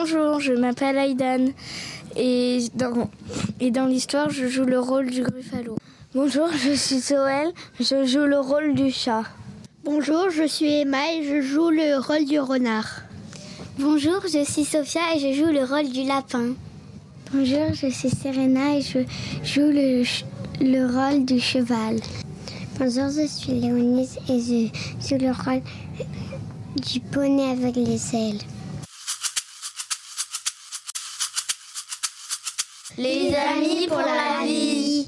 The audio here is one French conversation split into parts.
Bonjour, je m'appelle Aïdan et dans l'histoire, je joue le rôle du Gruffalo. Bonjour, je suis Soël, je joue le rôle du chat. Bonjour, je suis Emma et je joue le rôle du renard. Bonjour, je suis Sophia et je joue le rôle du lapin. Bonjour, je suis Serena et je joue le rôle du cheval. Bonjour, je suis Léonise et je joue le rôle du poney avec les ailes. Les amis pour la vie.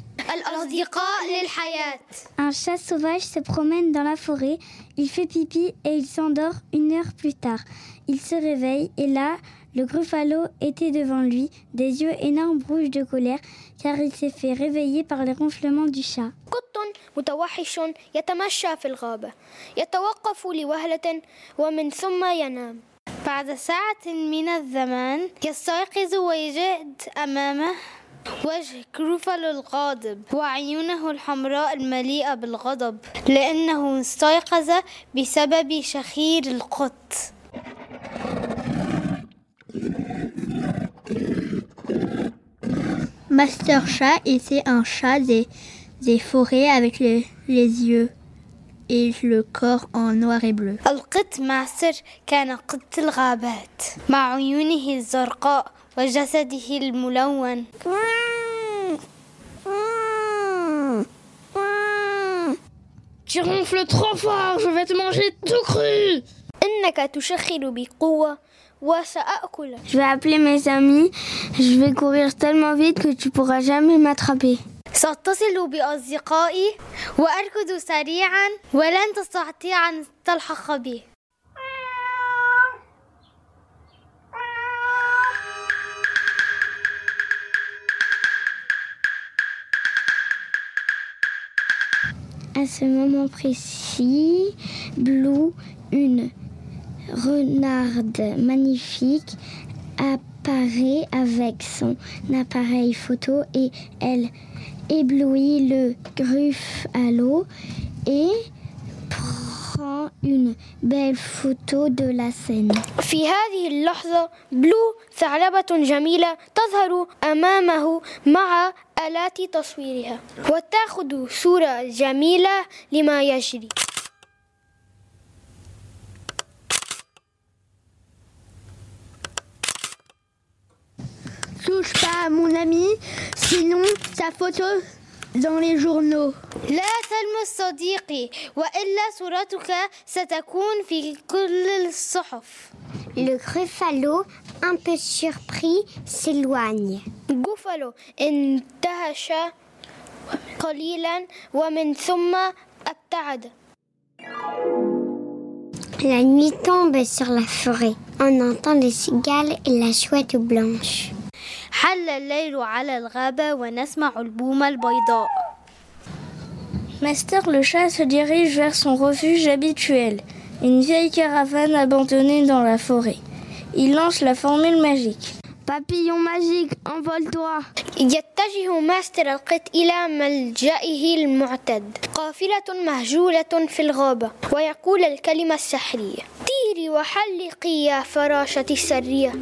Un chat sauvage se promène dans la forêt, il fait pipi et il s'endort 1 heure plus tard. Il se réveille et là, le Gruffalo était devant lui, des yeux énormes rouges de colère, car il s'est fait réveiller par les ronflements du chat. متوحش يتمشى في الغابة يتوقف لوهلة ومن ثم ينام. بعد ساعة من الزمان يستيقظ ويجد أمامه وجه جروفالو الغاضب وعيونه الحمراء المليئة بالغضب لأنه استيقظ بسبب شخير القط. Master Chat était un chat des forêts avec les yeux et le corps en noir et bleu. القط ماستر كان قط الغابات مع عيونه الزرقاء وجسده الملون. Tu ronfles trop fort, je vais te manger tout cru. إنك تشخر بقوة وسأأكل. Je vais appeler mes amis, je vais courir tellement vite que tu pourras jamais m'attraper. سأتصل بأصدقائي وأركض سريعا ولن تستطيع أن تلحق بي. À ce moment précis, Blue, une renarde magnifique, apparaît avec son appareil photo et elle éblouit le Gruffalo et prend une belle photo de la scène. في هذه اللحظة بلو ثعلبة جميلة تظهر أمامه مع آلات تصويرها وتأخذ صورة جميلة لما يجري. Touche pas à mon ami, sinon sa photo dans les journaux. لا تلمس صديقي وإلا صورتك ستكون في كل الصحف. Le Gruffalo, un peu surpris, s'éloigne. Gruffalo اندهش قليلا ومن ثم ابتعد. La nuit tombe sur la forêt. On entend les cigales et la chouette blanche. حل الليل على الغابة ونسمع البومة البيضاء. Master le chat se dirige vers son refuge habituel, une vieille caravane abandonnée dans la forêt. Il lance la formule magique. Papillon magique, envole-toi. يتجه ماستر القط إلى ملجئه المعتاد. قافلة مهجولة في الغابة ويقول الكلمة السحرية: طيري وحلقي يا فراشة السرية.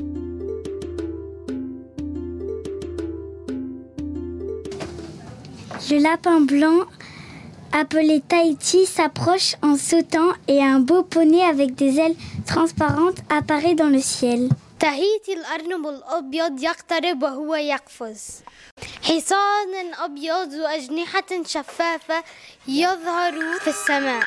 Le lapin blanc, appelé Tahiti, s'approche en sautant et un beau poney avec des ailes transparentes apparaît dans le ciel. تهيتي الأرنب الأبيض يقترب وهو يقفز. حصان أبيض وأجنحة شفافة يظهر في السماء.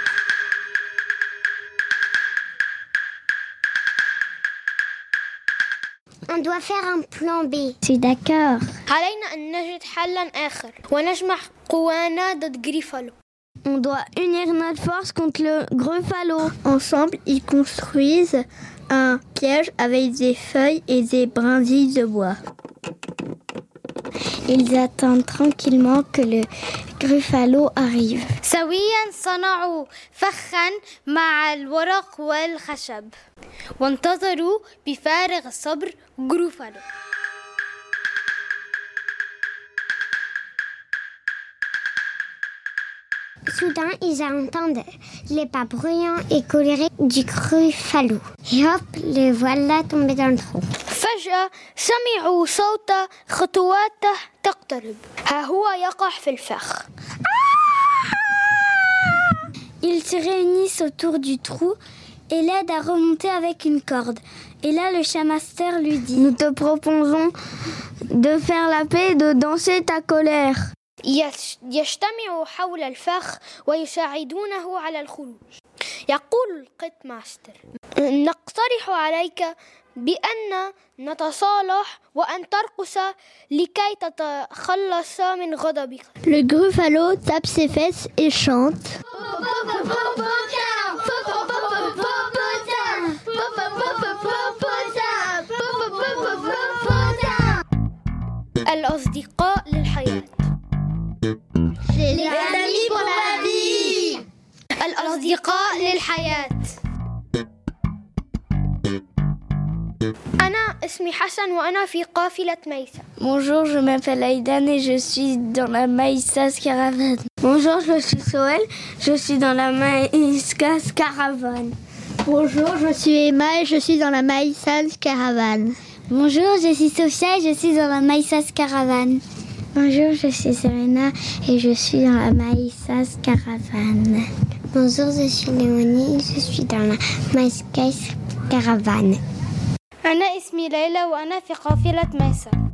On doit faire un plan B. Je suis d'accord. علينا أن نجد حلا آخر ونجمع قوانا ضد جريفالو. On doit unir notre force contre le Gruffalo. Ensemble, ils construisent un piège avec des feuilles et des brindilles de bois. Ils attendent tranquillement que le Gruffalo arrive. سويا صنعوا فخا مع الورق والخشب وانتظروا بفارغ الصبر جروفالو. Soudain, ils entendent les pas bruyants et colériques du Gruffalo. Et hop, le voilà tombé dans le trou. فجأة سمعوا صوت خطواته تقترب. ها هو يقع في الفخ. Ils se réunissent autour du trou et l'aident à remonter avec une corde. Et là, le Shamaster lui dit: Nous te proposons de faire la paix et de danser ta colère. يجتمعوا حول الفخ ويساعدونه على الخروج. يقول القط ماستر: نقترح عليك بأن نتصالح وأن ترقص لكي تتخلص من غضبك. Le Gruffalo tape ses fesses et chante. الأصدقاء للحياة. Les amis pour la vie. الأصدقاء للحياة. أنا اسمي حسن وأنا في قافلة ميسا. Bonjour, je m'appelle Aïdan et je suis dans la Maïsas Caravane. Bonjour, je suis Soël, je suis dans la Maïsas Caravane. Bonjour, je suis Emma et je suis dans la Maïsas Caravane. Bonjour, je suis Sophia et je suis dans la Maïsas Caravane. Bonjour, je suis Serena et je suis dans la Maïsas Caravane. Bonjour, je suis Léonie et je suis dans la Maïsas Caravane. أنا اسمي ليلى وأنا في قافلة ميسا.